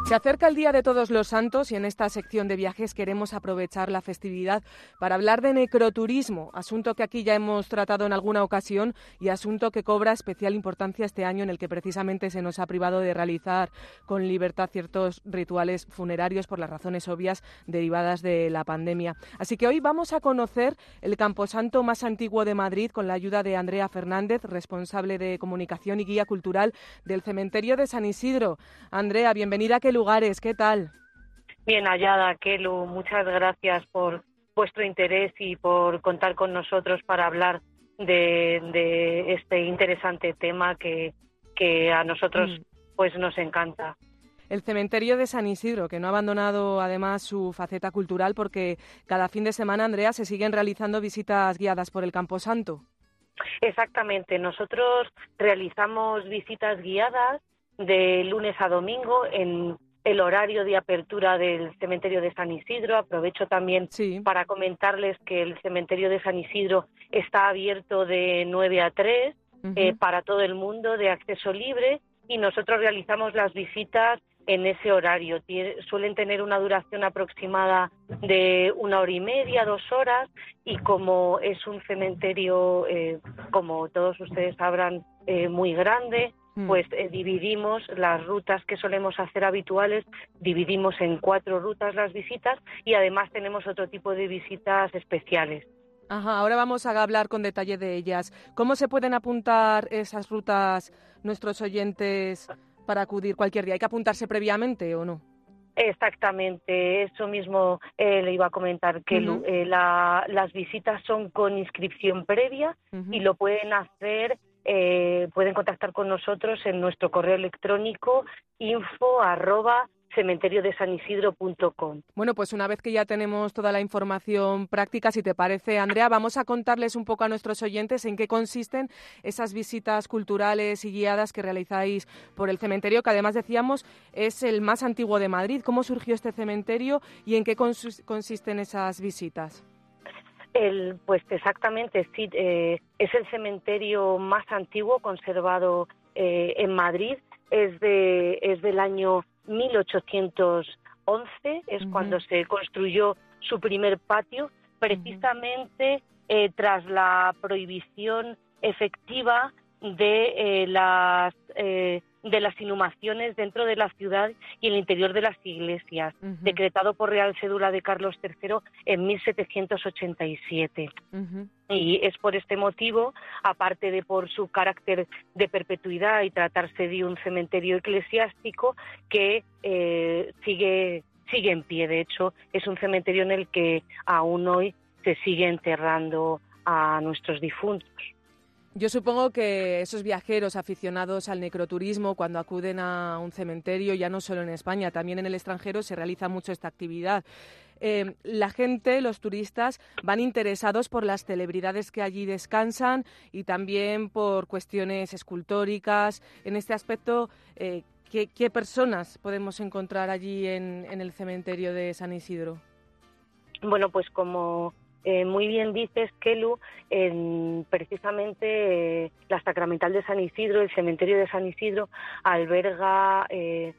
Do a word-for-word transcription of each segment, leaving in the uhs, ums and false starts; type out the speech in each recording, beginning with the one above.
Se acerca el Día de Todos los Santos y en esta sección de viajes queremos aprovechar la festividad para hablar de necroturismo, asunto que aquí ya hemos tratado en alguna ocasión y asunto que cobra especial importancia este año en el que precisamente se nos ha privado de realizar con libertad ciertos rituales funerarios por las razones obvias derivadas de la pandemia. Así que hoy vamos a conocer el camposanto más antiguo de Madrid con la ayuda de Andrea Fernández, responsable de comunicación y guía cultural del cementerio de San Isidro. Andrea, bienvenida a ¿Qué lugares? ¿Qué tal? Bien hallada, Kelu. Muchas gracias por vuestro interés y por contar con nosotros para hablar de, de este interesante tema que, que a nosotros mm. pues nos encanta. El cementerio de San Isidro, que no ha abandonado además su faceta cultural porque cada fin de semana, Andrea, se siguen realizando visitas guiadas por el Camposanto. Exactamente. Nosotros realizamos visitas guiadas de lunes a domingo en el horario de apertura del cementerio de San Isidro. Aprovecho también sí. para comentarles que el cementerio de San Isidro está abierto de nueve a tres uh-huh. eh, para todo el mundo, de acceso libre, y nosotros realizamos las visitas en ese horario. Tien- suelen tener una duración aproximada de una hora y media, dos horas, y como es un cementerio, eh, como todos ustedes sabrán, eh, muy grande, pues eh, dividimos las rutas que solemos hacer habituales, dividimos en cuatro rutas las visitas y además tenemos otro tipo de visitas especiales. Ajá, ahora vamos a hablar con detalle de ellas. ¿Cómo se pueden apuntar esas rutas nuestros oyentes para acudir cualquier día? ¿Hay que apuntarse previamente o no? Exactamente, eso mismo eh, le iba a comentar, que uh-huh. eh, la, las visitas son con inscripción previa uh-huh. y lo pueden hacer. Eh, pueden contactar con nosotros en nuestro correo electrónico info arroba cementerio de san isidro punto com. Bueno, pues una vez que ya tenemos toda la información práctica, si te parece, Andrea, vamos a contarles un poco a nuestros oyentes en qué consisten esas visitas culturales y guiadas que realizáis por el cementerio, que además decíamos es el más antiguo de Madrid. ¿Cómo surgió este cementerio y en qué cons- consisten esas visitas? El, pues exactamente, sí, eh, es el cementerio más antiguo conservado eh, en Madrid, es de es del año mil ochocientos once, es uh-huh. cuando se construyó su primer patio, precisamente uh-huh. eh, tras la prohibición efectiva de eh, las eh, de las inhumaciones dentro de la ciudad y en el interior de las iglesias, uh-huh. decretado por Real Cédula de Carlos tercero en mil setecientos ochenta y siete. Uh-huh. Y es por este motivo, aparte de por su carácter de perpetuidad y tratarse de un cementerio eclesiástico, que eh, sigue, sigue en pie. De hecho, es un cementerio en el que aún hoy se sigue enterrando a nuestros difuntos. Yo supongo que esos viajeros aficionados al necroturismo, cuando acuden a un cementerio, ya no solo en España, también en el extranjero se realiza mucho esta actividad. Eh, la gente, los turistas, van interesados por las celebridades que allí descansan y también por cuestiones escultóricas. En este aspecto, eh, ¿qué, qué personas podemos encontrar allí en, en el cementerio de San Isidro? Bueno, pues como... Eh, muy bien dices, Kelu, en, precisamente eh, la Sacramental de San Isidro, el cementerio de San Isidro, alberga eh,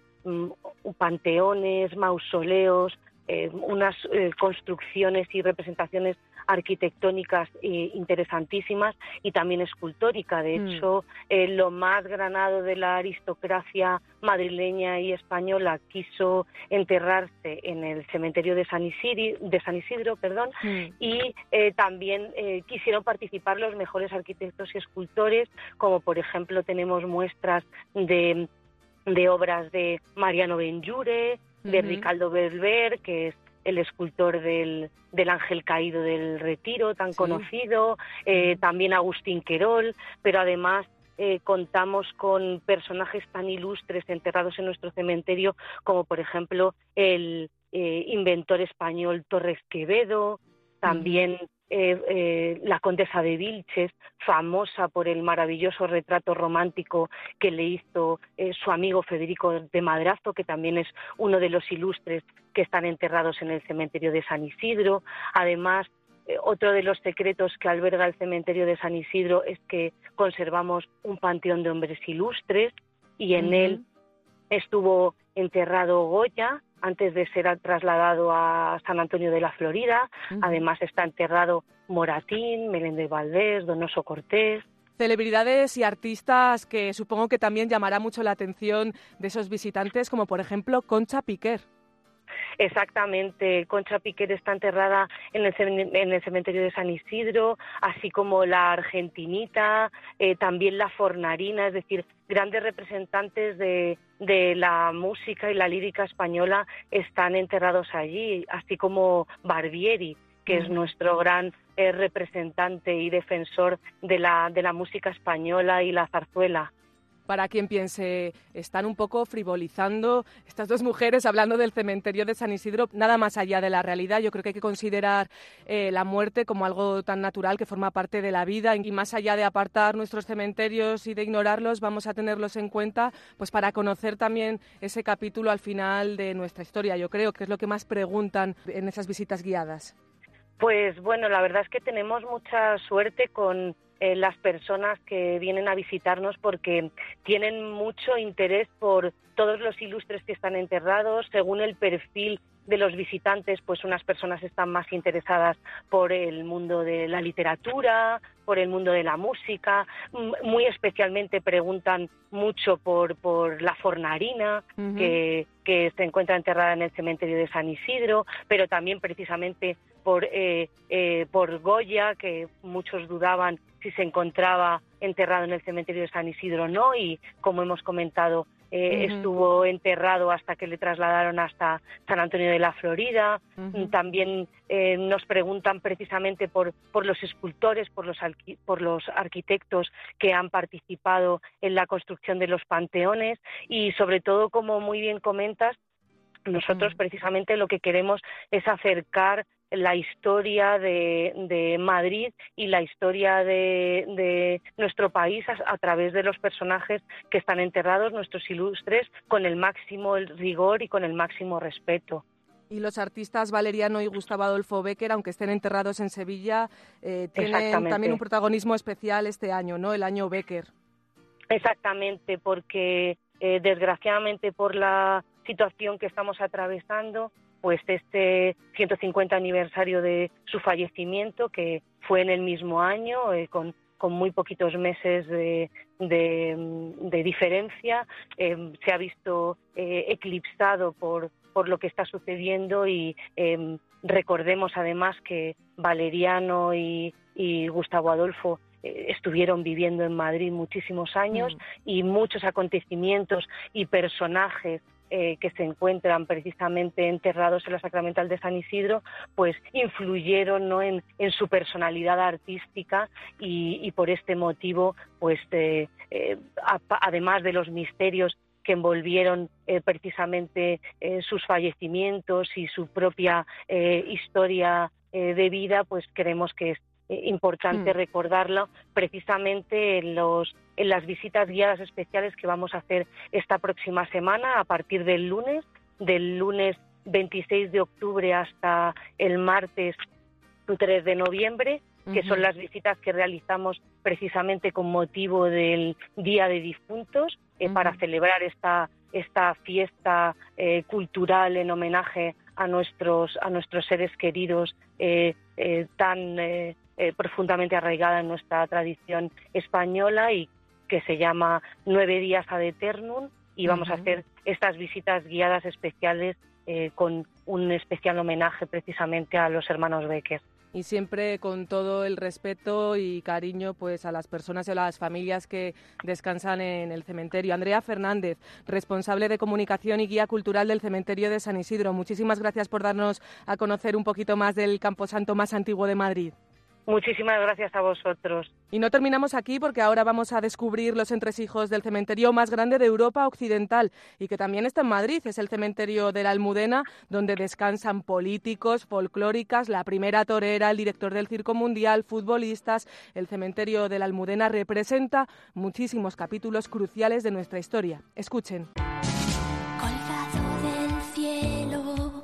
panteones, mausoleos, eh, unas eh, construcciones y representaciones arquitectónicas eh, interesantísimas y también escultórica. De mm. hecho, eh, lo más granado de la aristocracia madrileña y española quiso enterrarse en el cementerio de San Isidro, de San Isidro perdón, mm. y eh, también eh, quisieron participar los mejores arquitectos y escultores, como por ejemplo tenemos muestras de, de obras de Mariano Benlliure, de uh-huh. Ricaldo Berber, que es el escultor del, del Ángel Caído del Retiro, tan sí. conocido, eh, también Agustín Querol, pero además eh, contamos con personajes tan ilustres enterrados en nuestro cementerio como, por ejemplo, el eh, inventor español Torres Quevedo, también uh-huh. eh, eh, la condesa de Vilches, famosa por el maravilloso retrato romántico que le hizo eh, su amigo Federico de Madrazo, que también es uno de los ilustres que están enterrados en el cementerio de San Isidro. Además, eh, otro de los secretos que alberga el cementerio de San Isidro es que conservamos un panteón de hombres ilustres y en uh-huh. él estuvo enterrado Goya antes de ser trasladado a San Antonio de la Florida. Uh-huh. Además está enterrado Moratín, Meléndez Valdés, Donoso Cortés. Celebridades y artistas que supongo que también llamará mucho la atención de esos visitantes, como por ejemplo Concha Piquer. Exactamente, Concha Piquer está enterrada en el, en el cementerio de San Isidro, así como la Argentinita, eh, también la Fornarina, es decir, grandes representantes de, de la música y la lírica española están enterrados allí, así como Barbieri, que es nuestro gran eh, representante y defensor de la, de la música española y la zarzuela. Para quien piense, están un poco frivolizando estas dos mujeres hablando del cementerio de San Isidro, nada más allá de la realidad. Yo creo que hay que considerar eh, la muerte como algo tan natural que forma parte de la vida, y más allá de apartar nuestros cementerios y de ignorarlos, vamos a tenerlos en cuenta pues para conocer también ese capítulo al final de nuestra historia. Yo creo que es lo que más preguntan en esas visitas guiadas. Pues bueno, la verdad es que tenemos mucha suerte con eh, las personas que vienen a visitarnos, porque tienen mucho interés por todos los ilustres que están enterrados. Según el perfil de los visitantes, pues unas personas están más interesadas por el mundo de la literatura, por el mundo de la música, muy especialmente preguntan mucho por, por la Fornarina, uh-huh. que, que se encuentra enterrada en el cementerio de San Isidro, pero también precisamente por, eh, eh, por Goya, que muchos dudaban si se encontraba enterrado en el cementerio de San Isidro o no, y como hemos comentado, Eh, uh-huh. estuvo enterrado hasta que le trasladaron hasta San Antonio de la Florida. Uh-huh. También eh, nos preguntan precisamente por, por los escultores, por los, arqui- por los arquitectos que han participado en la construcción de los panteones, y sobre todo, como muy bien comentas, nosotros uh-huh. precisamente lo que queremos es acercar la historia de, de Madrid y la historia de, de nuestro país a, a través de los personajes que están enterrados, nuestros ilustres, con el máximo rigor y con el máximo respeto. Y los artistas Valeriano y Gustavo Adolfo Bécquer, aunque estén enterrados en Sevilla, eh, tienen también un protagonismo especial este año, ¿no? El año Bécquer. Exactamente, porque eh, desgraciadamente por la situación que estamos atravesando, pues este ciento cincuenta aniversario de su fallecimiento, que fue en el mismo año, eh, con, con muy poquitos meses de, de, de diferencia, eh, se ha visto eh, eclipsado por, por lo que está sucediendo, y eh, recordemos además que Valeriano y, y Gustavo Adolfo eh, estuvieron viviendo en Madrid muchísimos años, mm. y muchos acontecimientos y personajes Eh, que se encuentran precisamente enterrados en la Sacramental de San Isidro, pues influyeron, ¿no?, en, en su personalidad artística, y, y por este motivo, pues eh, eh, a, además de los misterios que envolvieron eh, precisamente eh, sus fallecimientos y su propia eh, historia eh, de vida, pues creemos que es importante mm. recordarlo precisamente en los en las visitas guiadas especiales que vamos a hacer esta próxima semana, a partir del lunes, del lunes veintiséis de octubre hasta el martes tres de noviembre, que uh-huh. son las visitas que realizamos precisamente con motivo del Día de Difuntos, eh, uh-huh. para celebrar esta esta fiesta eh, cultural en homenaje a nuestros a nuestros seres queridos, eh, eh, tan eh, eh, profundamente arraigada en nuestra tradición española, y que se llama Nueve Días ad Eternum, y vamos uh-huh. a hacer estas visitas guiadas especiales eh, con un especial homenaje precisamente a los hermanos Bécquer. Y siempre con todo el respeto y cariño pues a las personas y a las familias que descansan en el cementerio. Andrea Fernández, responsable de comunicación y guía cultural del cementerio de San Isidro, muchísimas gracias por darnos a conocer un poquito más del camposanto más antiguo de Madrid. Muchísimas gracias a vosotros. Y no terminamos aquí, porque ahora vamos a descubrir los entresijos del cementerio más grande de Europa Occidental, y que también está en Madrid. Es el cementerio de la Almudena, donde descansan políticos, folclóricas, la primera torera, el director del Circo Mundial, futbolistas. El cementerio de la Almudena representa muchísimos capítulos cruciales de nuestra historia. Escuchen. Colgado del cielo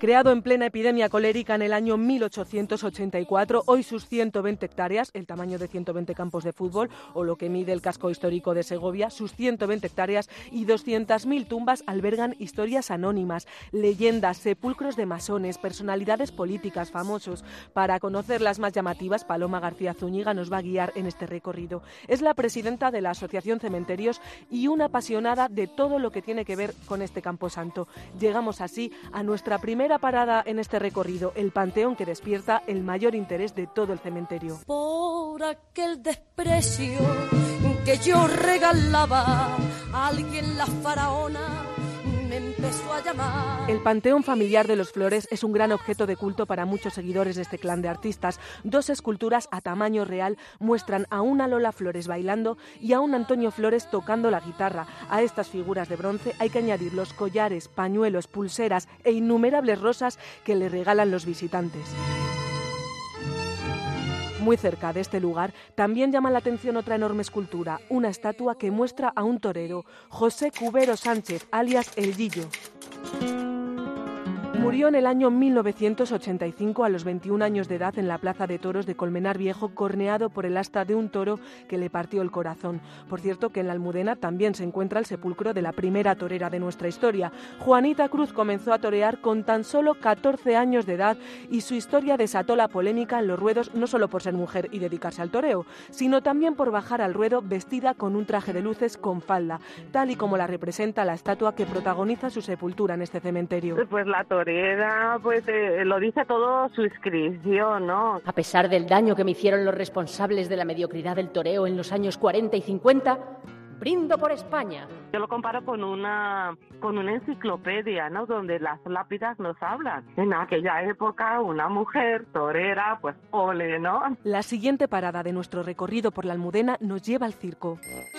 Creado en plena epidemia colérica en el año mil ochocientos ochenta y cuatro, hoy sus ciento veinte hectáreas, el tamaño de ciento veinte campos de fútbol, o lo que mide el casco histórico de Segovia, sus ciento veinte hectáreas y doscientas mil tumbas albergan historias anónimas, leyendas, sepulcros de masones, personalidades políticas, famosos. Para conocer las más llamativas, Paloma García Zúñiga nos va a guiar en este recorrido. Es la presidenta de la Asociación Cementerios y una apasionada de todo lo que tiene que ver con este camposanto. Llegamos así a nuestra primera parada en este recorrido, el panteón que despierta el mayor interés de todo el cementerio. Por aquel desprecio que yo regalaba a alguien, la faraona me empezó a llamar. El panteón familiar de los Flores es un gran objeto de culto para muchos seguidores de este clan de artistas. Dos esculturas a tamaño real muestran a una Lola Flores bailando y a un Antonio Flores tocando la guitarra. A estas figuras de bronce hay que añadir los collares, pañuelos, pulseras e innumerables rosas que le regalan los visitantes. Muy cerca de este lugar también llama la atención otra enorme escultura, una estatua que muestra a un torero, José Cubero Sánchez, alias El Guillo. Murió en el año mil novecientos ochenta y cinco a los veintiún años de edad en la Plaza de Toros de Colmenar Viejo, corneado por el asta de un toro que le partió el corazón. Por cierto que en la Almudena también se encuentra el sepulcro de la primera torera de nuestra historia. Juanita Cruz comenzó a torear con tan solo catorce años de edad y su historia desató la polémica en los ruedos no solo por ser mujer y dedicarse al toreo, sino también por bajar al ruedo vestida con un traje de luces con falda, tal y como la representa la estatua que protagoniza su sepultura en este cementerio. Pues la torera Era, pues eh, lo dice todo su inscripción, ¿no? A pesar del daño que me hicieron los responsables de la mediocridad del toreo en los años cuarenta y cincuenta, brindo por España. Yo lo comparo con una con una enciclopedia, ¿no? Donde las lápidas nos hablan. En aquella época, una mujer torera, pues ole, ¿no? La siguiente parada de nuestro recorrido por la Almudena nos lleva al circo.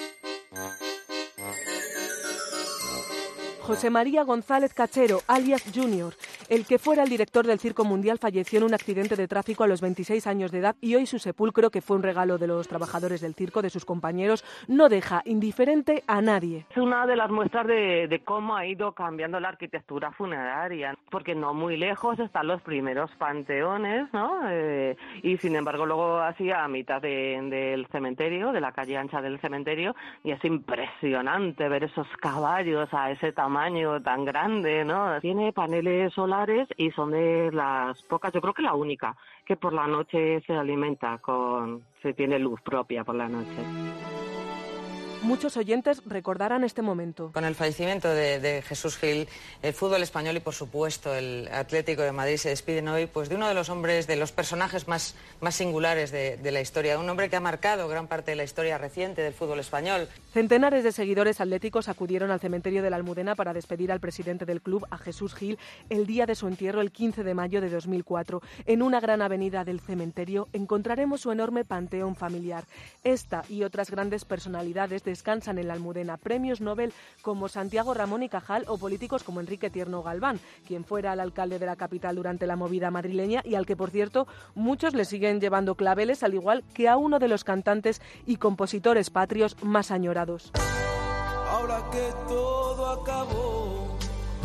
José María González Cachero, alias Junior, el que fuera el director del Circo Mundial, falleció en un accidente de tráfico a los veintiséis años de edad y hoy su sepulcro, que fue un regalo de los trabajadores del circo, de sus compañeros, no deja indiferente a nadie. Es una de las muestras de, de cómo ha ido cambiando la arquitectura funeraria, porque no muy lejos están los primeros panteones, ¿no? Eh, y sin embargo luego así a mitad de, del cementerio, de la calle ancha del cementerio, y es impresionante ver esos caballos a ese tamaño tan grande, ¿no? Tiene paneles solares y son de las pocas, yo creo que la única, que por la noche se alimenta con, se tiene luz propia por la noche. Muchos oyentes recordarán este momento. Con el fallecimiento de, de Jesús Gil, el fútbol español y, por supuesto, el Atlético de Madrid se despiden hoy pues, de uno de los hombres, de los personajes más, más singulares de, de la historia. Un hombre que ha marcado gran parte de la historia reciente del fútbol español. Centenares de seguidores atléticos acudieron al cementerio de la Almudena para despedir al presidente del club, a Jesús Gil, el día de su entierro, el quince de mayo de dos mil cuatro. En una gran avenida del cementerio encontraremos su enorme panteón familiar. Esta y otras grandes personalidades de descansan en la Almudena, premios Nobel como Santiago Ramón y Cajal o políticos como Enrique Tierno Galván, quien fuera el alcalde de la capital durante la movida madrileña y al que, por cierto, muchos le siguen llevando claveles, al igual que a uno de los cantantes y compositores patrios más añorados. Ahora que todo acabó,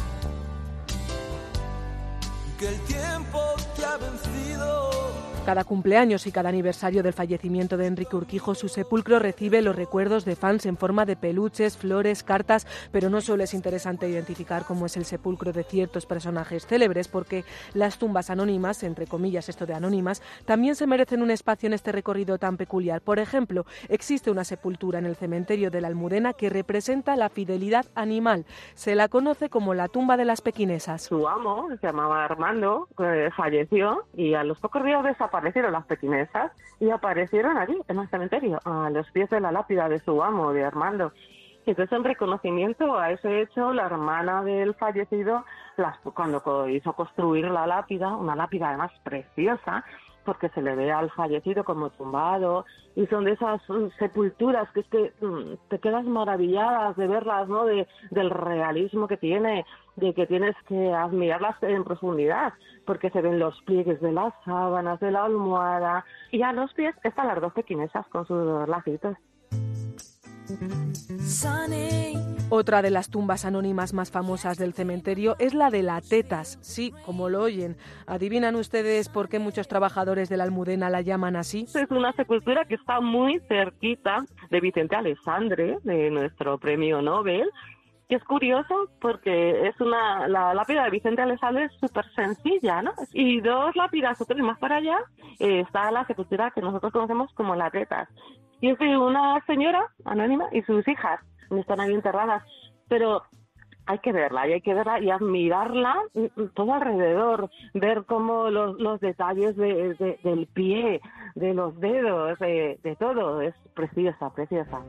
que el tiempo te ha vencido. Cada cumpleaños y cada aniversario del fallecimiento de Enrique Urquijo, su sepulcro recibe los recuerdos de fans en forma de peluches, flores, cartas, pero no solo es interesante identificar cómo es el sepulcro de ciertos personajes célebres, porque las tumbas anónimas, entre comillas esto de anónimas, también se merecen un espacio en este recorrido tan peculiar. Por ejemplo, existe una sepultura en el cementerio de la Almudena que representa la fidelidad animal. Se la conoce como la tumba de las pequinesas. Su amo, se llamaba Armando, eh, falleció y a los pocos días desapareció. Aparecieron las pequinesas y aparecieron allí, en el cementerio, a los pies de la lápida de su amo, de Armando. Y entonces, en reconocimiento a ese hecho, la hermana del fallecido, las, cuando hizo construir la lápida, una lápida además preciosa, porque se le ve al fallecido como tumbado, y son de esas um, sepulturas que es que um, te quedas maravilladas de verlas, ¿no? De, del realismo que tiene, de que tienes que admirarlas en profundidad, porque se ven los pliegues de las sábanas, de la almohada, y a los pies están las dos pequinesas con sus lacitos. Otra de las tumbas anónimas más famosas del cementerio es la de la Tetas, sí, como lo oyen. ¿Adivinan ustedes por qué muchos trabajadores de la Almudena la llaman así? Es una sepultura que está muy cerquita de Vicente Aleixandre, de nuestro premio Nobel. Que es curioso porque es una la lápida de Vicente Aleixandre es súper sencilla, ¿no? Y dos lápidas o tres más para allá eh, está la sepultura que nosotros conocemos como la Tetas. Y es de una señora anónima y sus hijas, están ahí enterradas. Pero hay que verla, y hay que verla y admirarla todo alrededor, ver cómo los, los detalles de, de, del pie, de los dedos, de, de todo, es preciosa, preciosa.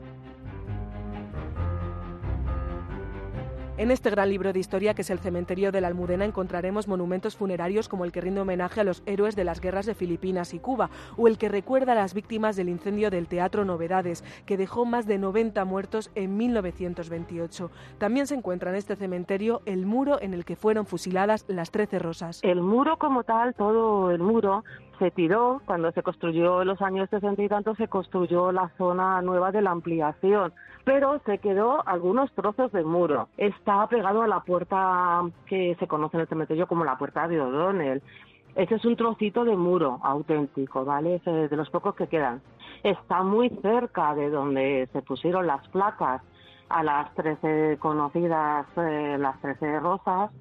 En este gran libro de historia, que es el Cementerio de la Almudena, encontraremos monumentos funerarios como el que rinde homenaje a los héroes de las guerras de Filipinas y Cuba, o el que recuerda a las víctimas del incendio del Teatro Novedades, que dejó más de noventa muertos en mil novecientos veintiocho. También se encuentra en este cementerio el muro en el que fueron fusiladas las trece rosas. El muro como tal, todo el muro, se tiró cuando se construyó en los años sesenta y tanto, se construyó la zona nueva de la ampliación, pero se quedó algunos trozos de muro. Está pegado a la puerta que se conoce en el cementerio como la puerta de O'Donnell. Ese es un trocito de muro auténtico, ¿vale? Ese de los pocos que quedan. Está muy cerca de donde se pusieron las placas a las trece conocidas, eh, las trece rosas.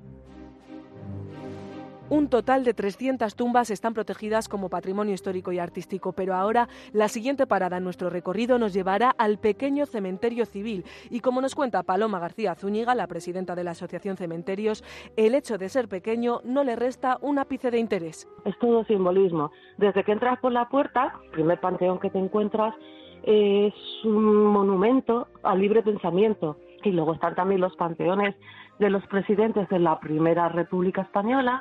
Un total de trescientas tumbas están protegidas como patrimonio histórico y artístico, pero ahora la siguiente parada en nuestro recorrido nos llevará al pequeño cementerio civil. Y como nos cuenta Paloma García Zúñiga, la presidenta de la Asociación Cementerios, el hecho de ser pequeño no le resta un ápice de interés. Es todo simbolismo. Desde que entras por la puerta, el primer panteón que te encuentras es un monumento al libre pensamiento. Y luego están también los panteones de los presidentes de la Primera República Española.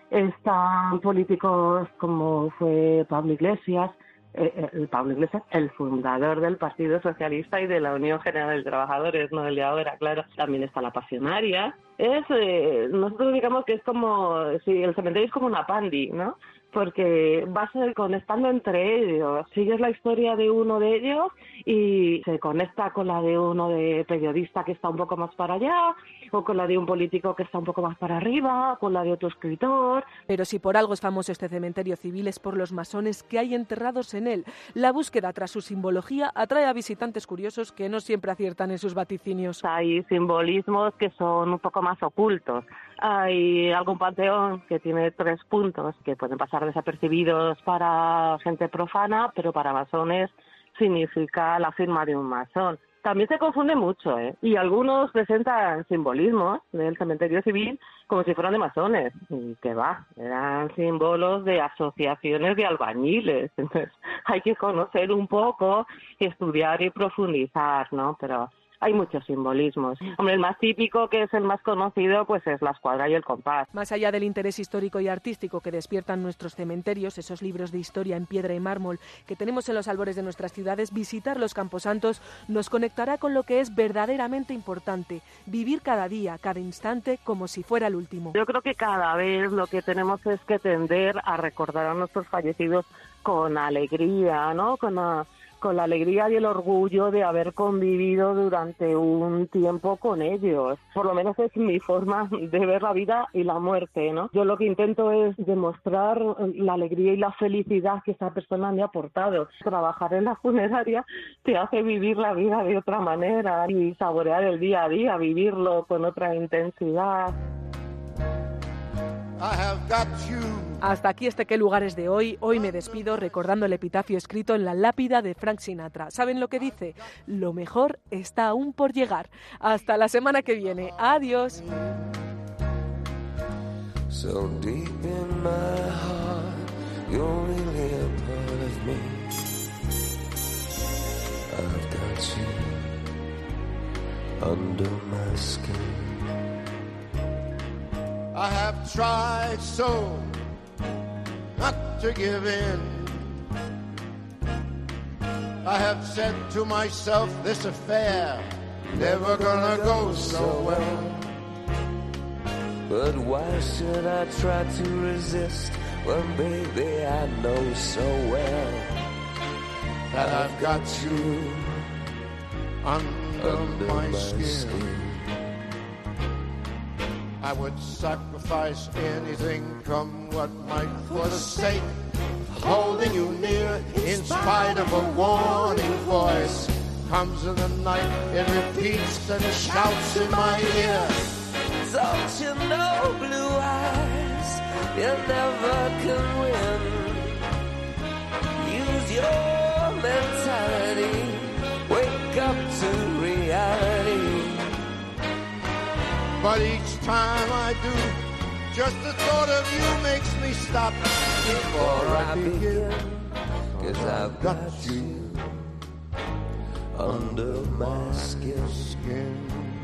Están políticos como fue Pablo Iglesias, eh, el Pablo Iglesias, el fundador del Partido Socialista y de la Unión General de Trabajadores, no el de ahora, claro. También está la Pasionaria. Es, eh, nosotros digamos que es como, si el cementerio es como una pandi, ¿no? Porque vas conectando entre ellos, sigues la historia de uno de ellos y se conecta con la de uno de periodista que está un poco más para allá, o con la de un político que está un poco más para arriba, con la de otro escritor. Pero si por algo es famoso este cementerio civil es por los masones que hay enterrados en él. La búsqueda tras su simbología atrae a visitantes curiosos que no siempre aciertan en sus vaticinios. Hay simbolismos que son un poco más ocultos. Hay algún panteón que tiene tres puntos que pueden pasar desapercibidos para gente profana, pero para masones significa la firma de un masón. También se confunde mucho, ¿eh? Y algunos presentan simbolismos del cementerio civil como si fueran de masones. Y que va, eran símbolos de asociaciones de albañiles. Entonces hay que conocer un poco, estudiar y profundizar, ¿no? Pero hay muchos simbolismos. Hombre, el más típico, que es el más conocido, pues es la escuadra y el compás. Más allá del interés histórico y artístico que despiertan nuestros cementerios, esos libros de historia en piedra y mármol que tenemos en los albores de nuestras ciudades, visitar los camposantos nos conectará con lo que es verdaderamente importante, vivir cada día, cada instante, como si fuera el último. Yo creo que cada vez lo que tenemos es que tender a recordar a nuestros fallecidos con alegría, ¿no? Con la... con la alegría y el orgullo de haber convivido durante un tiempo con ellos. Por lo menos es mi forma de ver la vida y la muerte, ¿no? Yo lo que intento es demostrar la alegría y la felicidad que esa persona me ha aportado. Trabajar en la funeraria te hace vivir la vida de otra manera y saborear el día a día, vivirlo con otra intensidad. Hasta aquí este Qué Lugares de hoy. Hoy me despido recordando el epitafio escrito en la lápida de Frank Sinatra. ¿Saben lo que dice? Lo mejor está aún por llegar. Hasta la semana que viene. Adiós. So deep in my heart, you're really a part of me. I've got you under my skin. I have tried so not to give in. I have said to myself, this affair never gonna go so well. But why should I try to resist when, baby, I know so well that I've got you under, under my, my skin. skin. I would sacrifice anything, come what might, for the sake of holding you near, in spite of a warning voice. Comes in the night, it repeats and shouts in my ear. Don't you know, blue eyes, you never can win. Use your mentality, wake up to reality. But each time I do, just the thought of you makes me stop before I begin. Cause I've got you under my skin. skin.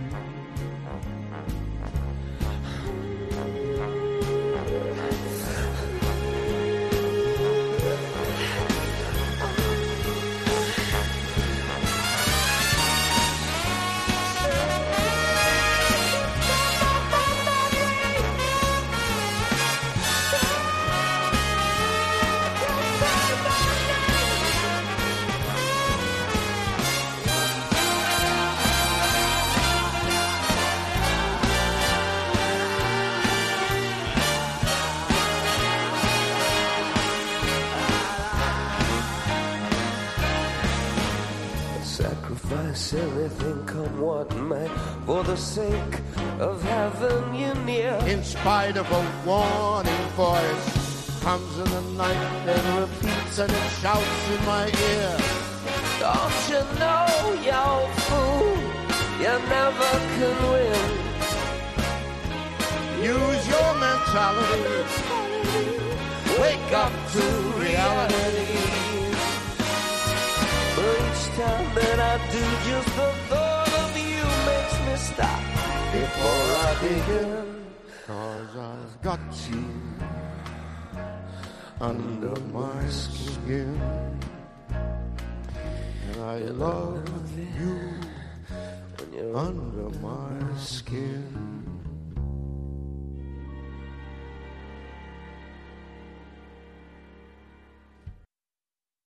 Anything come what may, for the sake of having you near. In spite of a warning voice, comes in the night and repeats and it shouts in my ear. Don't you know, you fool, you never can win. Use your mentality, wake up to reality. Each time that I do, just the thought of you makes me stop before I begin. Cause I've got you under my skin, and I love you when you're under my skin.